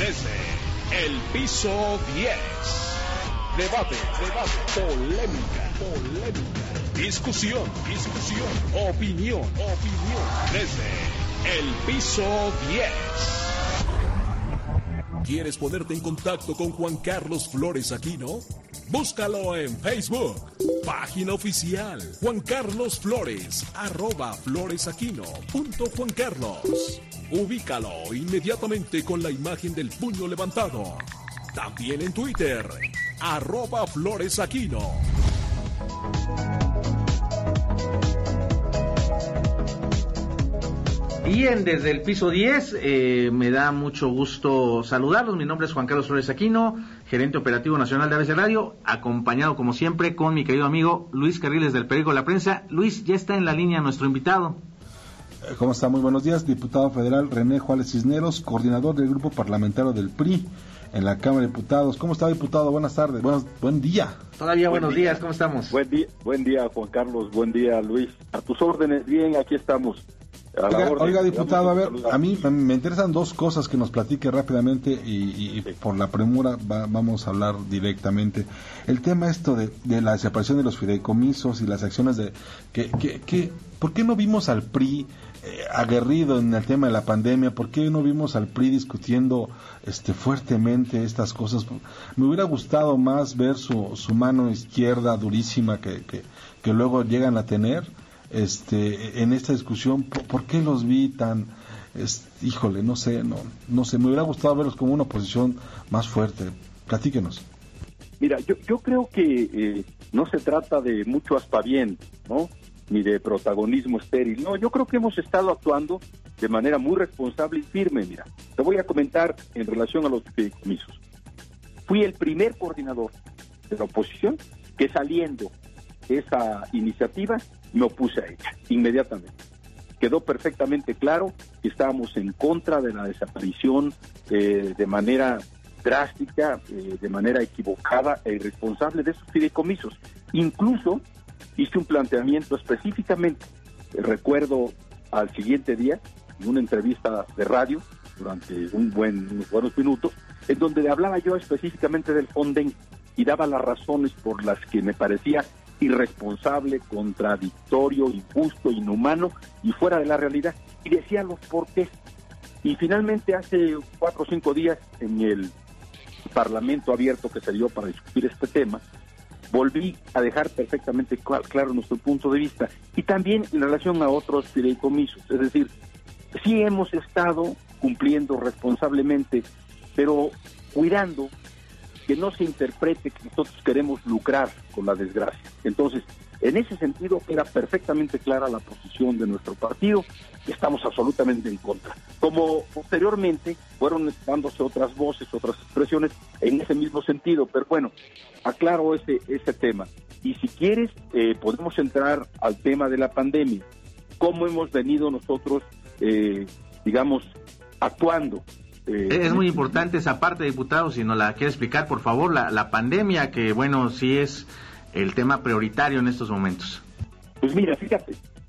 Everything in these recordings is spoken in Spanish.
desde el piso 10. Debate, polémica, discusión, opinión, desde el piso 10. ¿Quieres ponerte en contacto con Juan Carlos Flores Aquino? Búscalo en Facebook, página oficial Juan Carlos Flores, @floresaquino.juancarlos. Ubícalo inmediatamente con la imagen del puño levantado. También en Twitter, @floresaquino. Bien, desde el piso 10, me da mucho gusto saludarlos. Mi nombre es Juan Carlos Flores Aquino, gerente operativo nacional de ABC Radio, acompañado como siempre con mi querido amigo Luis Carriles del Periódico La Prensa. Luis, ya está en la línea nuestro invitado. ¿Cómo está? Muy buenos días, diputado federal René Juárez Cisneros, coordinador del grupo parlamentario del PRI en la Cámara de Diputados. ¿Cómo está, diputado? Buenas tardes, buen día. Todavía buenos días, ¿cómo estamos? Buen día, Juan Carlos, buen día, Luis. A tus órdenes, bien, aquí estamos. Oiga, diputado, a ver, a mí me interesan dos cosas que nos platique rápidamente y por la premura vamos a hablar directamente. El tema de la desaparición de los fideicomisos y las acciones ¿por qué no vimos al PRI aguerrido en el tema de la pandemia? ¿Por qué no vimos al PRI discutiendo fuertemente estas cosas? Me hubiera gustado más ver su mano izquierda durísima que luego llegan a tener en esta discusión. ¿Por qué los vi tan híjole, no sé, me hubiera gustado verlos como una oposición más fuerte? Platíquenos. Mira, yo creo que no se trata de mucho aspaviento, ¿no? Ni de protagonismo estéril. No, yo creo que hemos estado actuando de manera muy responsable y firme. Mira, te voy a comentar en relación a los fideicomisos. Fui el primer coordinador de la oposición que, saliendo esa iniciativa, me opuse a ella inmediatamente. Quedó perfectamente claro que estábamos en contra de la desaparición de manera drástica, de manera equivocada e irresponsable de esos fideicomisos. Incluso hice un planteamiento específicamente, recuerdo al siguiente día, en una entrevista de radio, durante unos buenos minutos, en donde hablaba yo específicamente del Fonden y daba las razones por las que me parecía irresponsable, contradictorio, injusto, inhumano y fuera de la realidad, y decía los porqués. Y finalmente hace 4 o 5 días, en el Parlamento abierto que se dio para discutir este tema, volví a dejar perfectamente claro nuestro punto de vista, y también en relación a otros fideicomisos. Es decir, sí hemos estado cumpliendo responsablemente, pero cuidando que no se interprete que nosotros queremos lucrar con la desgracia. Entonces, en ese sentido, era perfectamente clara la posición de nuestro partido, y estamos absolutamente en contra. Como posteriormente fueron dándose otras voces, otras expresiones en ese mismo sentido, pero bueno, aclaro ese tema. Y si quieres, podemos entrar al tema de la pandemia. ¿Cómo hemos venido nosotros, actuando? Es muy importante esa parte, diputado, si nos la quiere explicar, por favor, la pandemia, que bueno, sí es el tema prioritario en estos momentos. Pues mira, fíjate,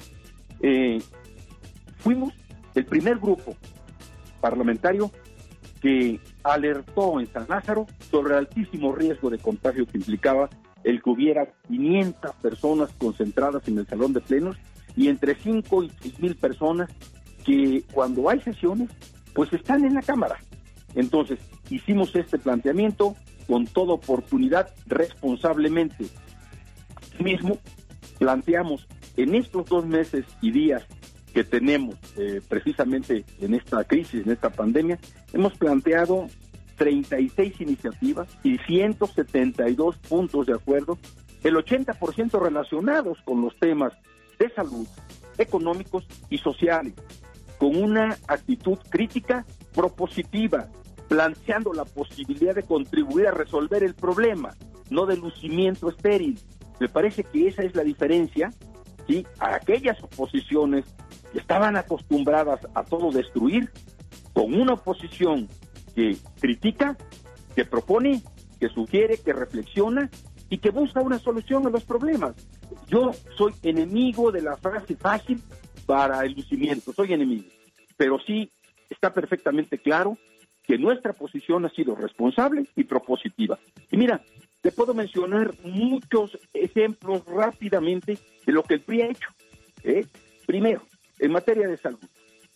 fuimos el primer grupo parlamentario que alertó en San Lázaro sobre el altísimo riesgo de contagio que implicaba el que hubiera 500 personas concentradas en el salón de plenos y entre 5 y 6 mil personas que cuando hay sesiones pues están en la Cámara. Entonces, hicimos este planteamiento con toda oportunidad, responsablemente. Asimismo, planteamos en estos 2 meses y días que tenemos precisamente en esta crisis, en esta pandemia, hemos planteado 36 iniciativas y 172 puntos de acuerdo, el 80% relacionados con los temas de salud, económicos y sociales, con una actitud crítica propositiva, planteando la posibilidad de contribuir a resolver el problema, no de lucimiento estéril. Me parece que esa es la diferencia, ¿sí? A aquellas oposiciones que estaban acostumbradas a todo destruir, con una oposición que critica, que propone, que sugiere, que reflexiona y que busca una solución a los problemas. Yo soy enemigo de la frase fácil para el lucimiento, soy enemigo, pero sí está perfectamente claro que nuestra posición ha sido responsable y propositiva. Y mira, te puedo mencionar muchos ejemplos rápidamente de lo que el PRI ha hecho. Primero, en materia de salud,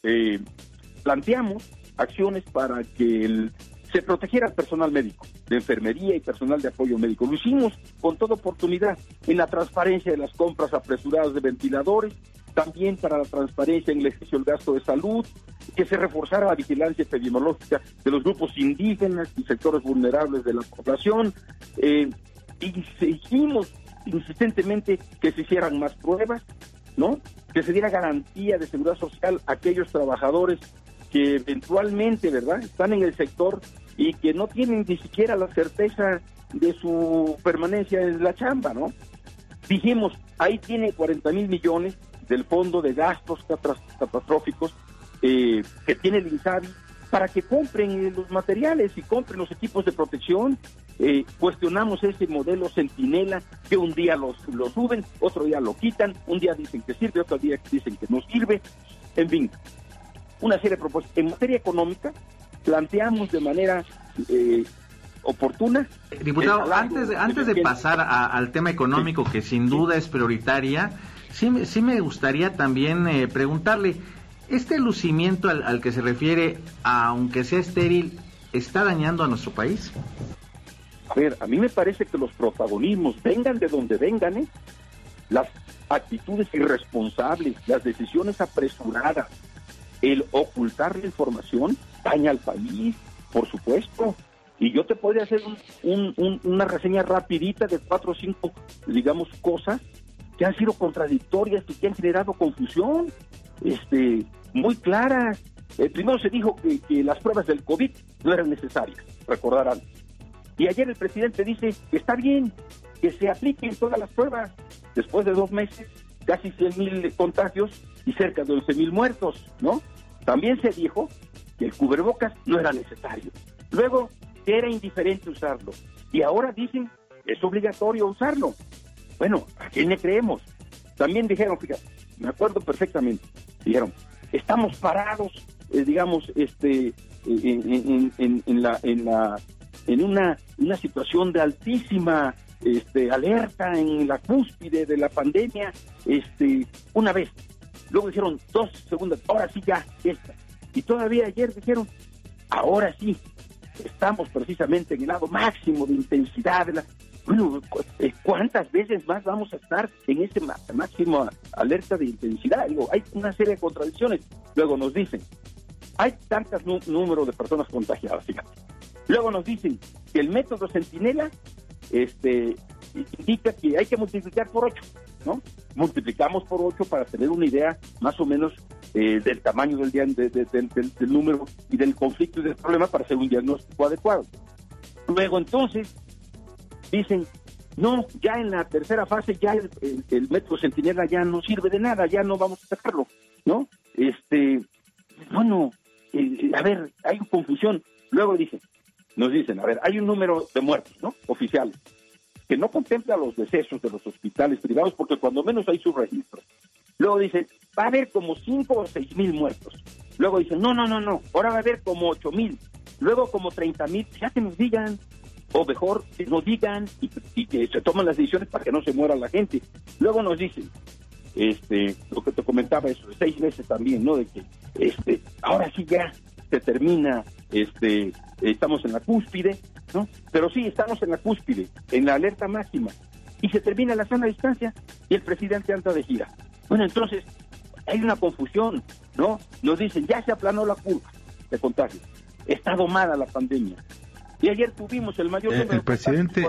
planteamos acciones para que se protegiera al personal médico, de enfermería y personal de apoyo médico. Lo hicimos con toda oportunidad en la transparencia de las compras apresuradas de ventiladores, también para la transparencia en el ejercicio del gasto de salud, que se reforzara la vigilancia epidemiológica de los grupos indígenas y sectores vulnerables de la población, y exigimos insistentemente que se hicieran más pruebas, ¿no? Que se diera garantía de seguridad social a aquellos trabajadores que eventualmente, ¿verdad?, están en el sector y que no tienen ni siquiera la certeza de su permanencia en la chamba, ¿no? Dijimos, ahí tiene 40,000 millones del fondo de gastos catastróficos que tiene el INSABI para que compren los materiales y compren los equipos de protección. Cuestionamos ese modelo centinela que un día lo suben, otro día lo quitan, un día dicen que sirve, otro día dicen que no sirve, en fin, una serie de propuestas. En materia económica, planteamos de manera oportuna. Diputado, antes de pasar al tema económico, que sin duda es prioritaria, sí me gustaría también preguntarle, ¿este lucimiento al que se refiere, aunque sea estéril, está dañando a nuestro país? A ver, a mí me parece que los protagonismos, vengan de donde vengan, las actitudes irresponsables, las decisiones apresuradas, el ocultar la información, daña al país, por supuesto. Y yo te podría hacer una reseña rapidita de 4 o 5, digamos, cosas que han sido contradictorias y que han generado confusión, muy claras. Primero se dijo que las pruebas del COVID no eran necesarias, recordarán. Y ayer el presidente dice que está bien, que se apliquen todas las pruebas. Después de 2 meses, casi 100,000 contagios y cerca de 11,000 muertos, ¿no? También se dijo que el cubrebocas no era necesario. Luego, que era indiferente usarlo. Y ahora dicen que es obligatorio usarlo. Bueno, ¿a quién le creemos? También dijeron, fíjate, me acuerdo perfectamente, dijeron, estamos parados, digamos, en una situación de altísima alerta en la cúspide de la pandemia, una vez. Luego dijeron 2 segundos, ahora sí ya, esta. Y todavía ayer dijeron, ahora sí, estamos precisamente en el lado máximo de intensidad. Bueno, ¿cuántas veces más vamos a estar en este máximo alerta de intensidad? Digo, hay una serie de contradicciones. Luego nos dicen, hay tantos número de personas contagiadas, fíjate. Luego nos dicen que el método centinela indica que hay que multiplicar por 8, ¿no? Multiplicamos por 8 para tener una idea más o menos del tamaño del número y del conflicto y del problema para hacer un diagnóstico adecuado. Luego entonces dicen, no, ya en la tercera fase ya el método centinela ya no sirve de nada, ya no vamos a sacarlo, ¿no? Bueno, a ver, hay confusión. Luego nos dicen, a ver, hay un número de muertos, ¿no? Oficiales, que no contempla los decesos de los hospitales privados, porque cuando menos hay su registro. Luego dicen, va a haber como 5 o 6,000 muertos. Luego dicen, no, ahora va a haber como 8,000. Luego como 30,000, ya que nos digan, o mejor, que nos digan y que se toman las decisiones para que no se muera la gente. Luego nos dicen, lo que te comentaba, eso, 6 meses también, ¿no? De que, ahora sí ya se termina, estamos en la cúspide, ¿no? Pero sí, estamos en la cúspide, en la alerta máxima, y se termina la sana distancia y el presidente anda de gira. Bueno, entonces, hay una confusión, ¿no? Nos dicen, ya se aplanó la curva de contagio, está domada la pandemia. Y ayer tuvimos el mayor número el presidente,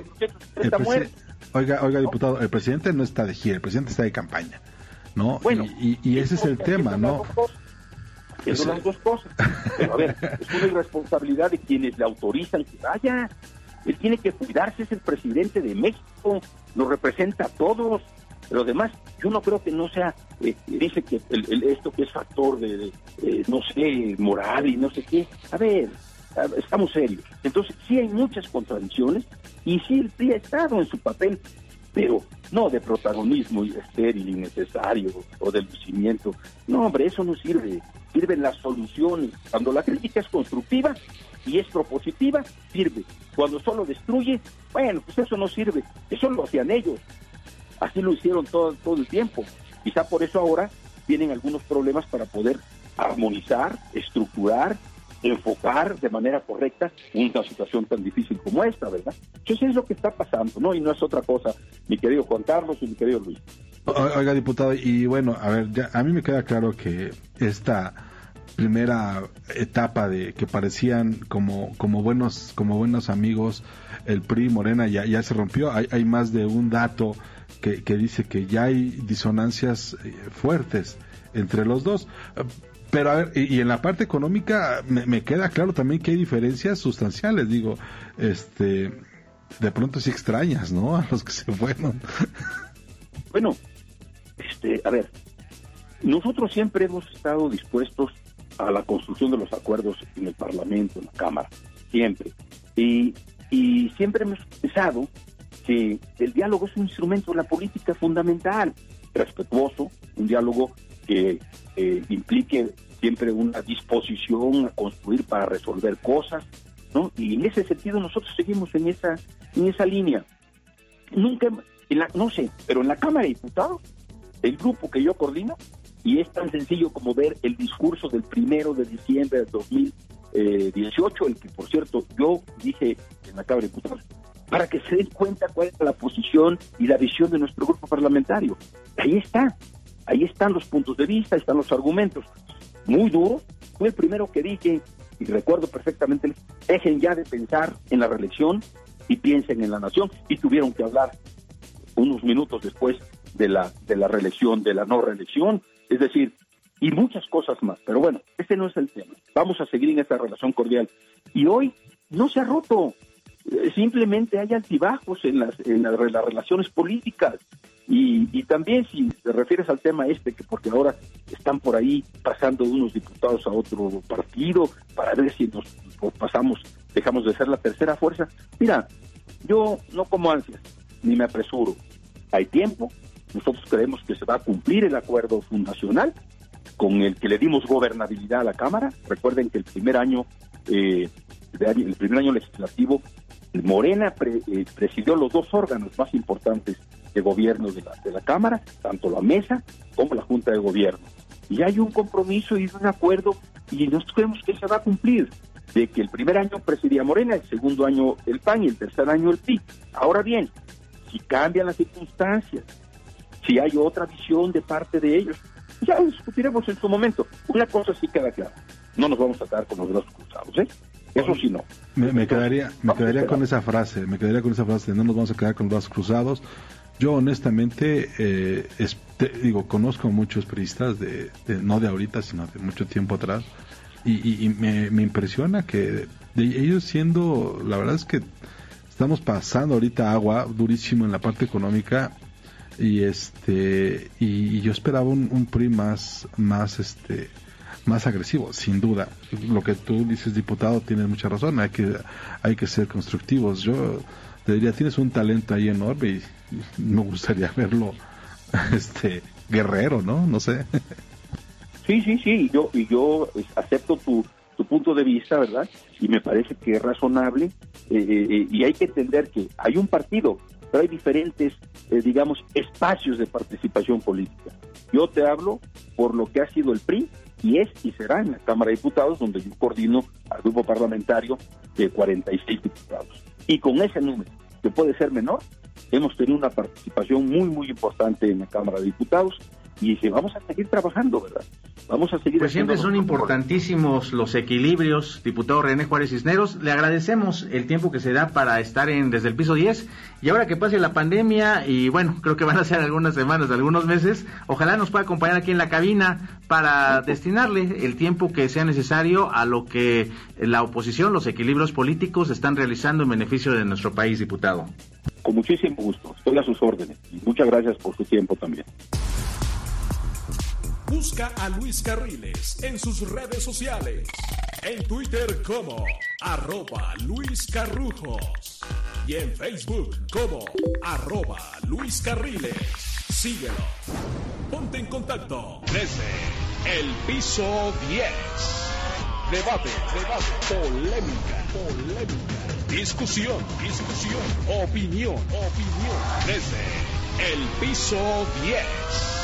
Oiga, diputado, el presidente no está de gira, el presidente está de campaña, ¿no? Bueno, y ese es el tema, ¿no? Son las dos cosas. Pero a ver, es una irresponsabilidad de quienes le autorizan que vaya. Él tiene que cuidarse, es el presidente de México, nos representa a todos. Pero además, yo no creo que no sea, dice que esto que es factor de no sé, moral y no sé qué. A ver, estamos serios. Entonces, sí hay muchas contradicciones y sí el PRI ha estado en su papel, pero no de protagonismo estéril, innecesario o de lucimiento. No, hombre, eso no sirve. sirven las soluciones. Cuando la crítica es constructiva y es propositiva, sirve. Cuando solo destruye, bueno, pues eso no sirve. Eso lo hacían ellos. Así lo hicieron todo el tiempo. Quizá por eso ahora tienen algunos problemas para poder armonizar, estructurar, enfocar de manera correcta una situación tan difícil como esta, ¿verdad? Entonces es lo que está pasando, ¿no? Y no es otra cosa, mi querido Juan Carlos y mi querido Luis. Oiga, diputado, y bueno, a ver, ya a mí me queda claro que esta primera etapa de que parecían como buenos amigos, el PRI, Morena, ya se rompió. Hay más de un dato que dice que ya hay disonancias fuertes entre los dos. Pero a ver, y en la parte económica me queda claro también que hay diferencias sustanciales, digo, de pronto sí extrañas, ¿no? A los que se fueron. Bueno, a ver, nosotros siempre hemos estado dispuestos a la construcción de los acuerdos en el Parlamento, en la Cámara, siempre. Y siempre hemos pensado que el diálogo es un instrumento de la política fundamental, respetuoso, un diálogo que implique siempre una disposición a construir para resolver cosas, ¿no? Y en ese sentido nosotros seguimos en esa línea. Nunca, pero en la Cámara de Diputados, el grupo que yo coordino, y es tan sencillo como ver el discurso del 1 de diciembre del 2018, el que por cierto yo dije en la Cámara de Diputados, para que se den cuenta cuál es la posición y la visión de nuestro grupo parlamentario. Ahí están los puntos de vista, están los argumentos. Muy duro, fue el primero que dije, y recuerdo perfectamente, dejen ya de pensar en la reelección y piensen en la nación, y tuvieron que hablar unos minutos después de la reelección, de la no reelección, es decir, y muchas cosas más. Pero bueno, este no es el tema. Vamos a seguir en esta relación cordial. Y hoy no se ha roto, simplemente hay altibajos en las relaciones políticas. Y también si te refieres al tema que porque ahora están por ahí pasando unos diputados a otro partido para ver si nos dejamos de ser la tercera fuerza. Mira, yo no como ansias, ni me apresuro. Hay tiempo, nosotros creemos que se va a cumplir el acuerdo fundacional con el que le dimos gobernabilidad a la Cámara. Recuerden que el primer año legislativo, Morena presidió los dos órganos más importantes de gobierno de la Cámara, tanto la mesa como la Junta de Gobierno. Y hay un compromiso y un acuerdo, y nosotros creemos que se va a cumplir, de que el primer año presidía Morena, el segundo año el PAN y el tercer año el PRI. Ahora bien, si cambian las circunstancias, si hay otra visión de parte de ellos, ya lo discutiremos en su momento. Una cosa sí queda clara, no nos vamos a quedar con los brazos cruzados, Eso sí no. Me quedaría con esa frase, no nos vamos a quedar con los brazos cruzados. Yo honestamente conozco a muchos priistas no de ahorita, sino de mucho tiempo atrás, y me impresiona que de ellos siendo, la verdad es que estamos pasando ahorita agua durísimo en la parte económica, y yo esperaba un PRI más agresivo, sin duda. Lo que tú dices, diputado, tienes mucha razón, hay que ser constructivos. Yo te diría, tienes un talento ahí enorme y me gustaría verlo guerrero, ¿no? sé. Sí, yo acepto tu punto de vista, ¿verdad? Y me parece que es razonable, y hay que entender que hay un partido, pero hay diferentes, espacios de participación política. Yo te hablo por lo que ha sido el PRI, y es y será en la Cámara de Diputados, donde yo coordino al grupo parlamentario de 46 diputados. Y con ese número, que puede ser menor, hemos tenido una participación muy, muy importante en la Cámara de Diputados, y vamos a seguir trabajando, ¿verdad? Vamos a seguir. Pues siempre son importantísimos los equilibrios, diputado René Juárez Cisneros. Le agradecemos el tiempo que se da para estar desde el piso 10, y ahora que pase la pandemia, y bueno, creo que van a ser algunas semanas, algunos meses, ojalá nos pueda acompañar aquí en la cabina para destinarle el tiempo que sea necesario a lo que la oposición, los equilibrios políticos están realizando en beneficio de nuestro país, diputado. Con muchísimo gusto, estoy a sus órdenes, y muchas gracias por su tiempo también. Busca a Luis Carriles en sus redes sociales. En Twitter como @LuisCarrujos. Y en Facebook como @LuisCarriles. Síguelo. Ponte en contacto desde El Piso 10. Debate, polémica. Discusión, opinión. Desde El Piso 10.